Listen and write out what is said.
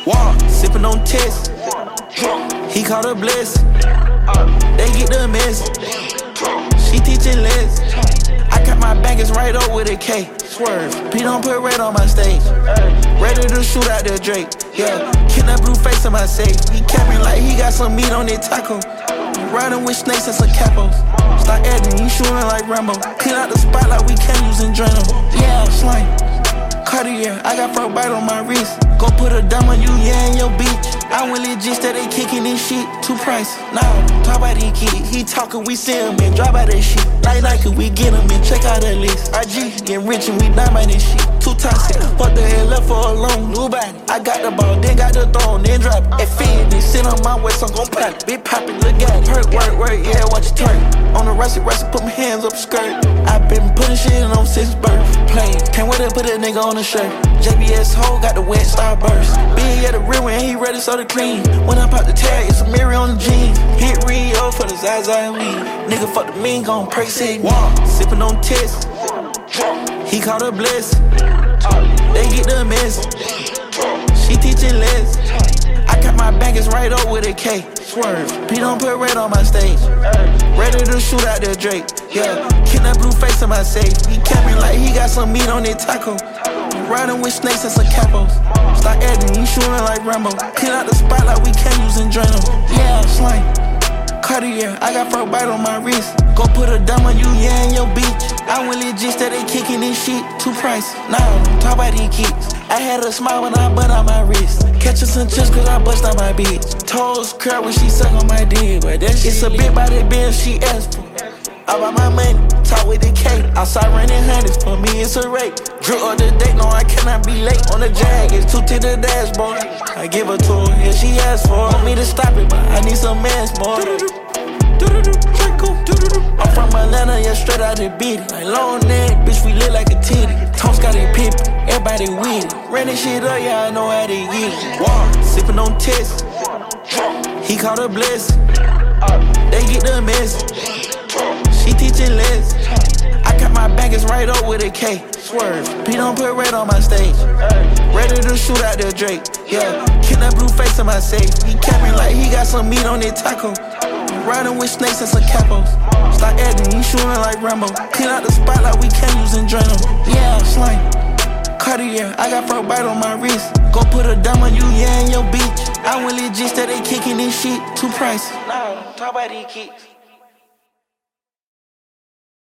Walk, sippin' on test. He called her blessed. They get the mess. She teaching less. I got my baggage right up with a K. Swerve. P don't put red on my stage. Ready to shoot out the Drake. Yeah, kidnap blue face in my safe. He capping like he got some meat on that taco. Riding with snakes and some capos. Start adding, he shooting like Rambo. Clean out the spot like we can't use Drano. Yeah, slime. Cartier, I got front bite on my wrist. Go put a dime on you, yeah, and your bitch. I went legit that they kicking this shit. 2 price. Nah, talk about these kids. He talking, we see him and drop out that shit. Like Nike, we get him and check out that list. RG, getting rich and we dime by this shit. 2 toxic. Fuck the head left for a long new body. I got the ball, then got the throne, then drop it. It fit, then sit on my waist, I'm gon' pop it. Big poppin', look at it. Hurt, work, yeah, watch it turn. On the rusty, put my hands up skirt. I been putting shit on since birth. Plain, can't wait to put a nigga on the shirt. JBS hoe got the wet starburst. Big at the rear when he ready so to clean. When I pop the tag, it's a mirror on the jeans. Hit Rio for the Zaza and weed. Nigga fuck the mean, gon' pray say walk. Sippin' on test. He called her blessed. They get the mess. She teaching less. I got my baggage right up with a K. Swerve. P don't put red on my stage. Ready to shoot out the Drake. Yeah, kidnap blue face in my safe. He capping like he got some meat on that taco. Riding with snakes and some capos. Start adding, he shooting like Rambo. Clean out the spot like we can't use Drano. Yeah, slime. Cartier, I got front bite on my wrist. Go put a dime on you, yeah, and your bitch. I went legit that they kicking this shit. 2 price. Nah, talk about these kicks. I had a smile when I butt on my wrist. Catching some chips cause I bust on my bitch. Toes curl when she suck on my dick. But that shit's a bit by that bill she asked for. I buy my money, talk with the K. Outside running hundreds, for me it's a rape. Drew up the date, no I cannot be late. On the Jag, it's 2 to the dashboard. I give her to her, yeah she asked for it. Want me to stop it, but I need some ass more. I'm from Atlanta, yeah, straight out the beat it. Like long neck, bitch, we lit like a titty. Tones got it pimpin', everybody with it. Ran this shit up, yeah, I know how to get it. Walk, sippin' on test. He called her blessed. They get the mess. She teaching less. I got my baggage right up with a K. Swerve. P don't put red on my stage. Ready to shoot out the Drake. Yeah, kidnap blue face in my safe. He capping like he got some meat on that taco. Riding with snakes and some capos. Start adding, he shooting like Rambo. Clean out the spot like we can't use Drano. Yeah, slime. Cartier, I got front bite on my wrist. Go put a dime on you, yeah, and your bitch. I went legit that they kicking this shit. 2 price. Nah, talk about these kicks.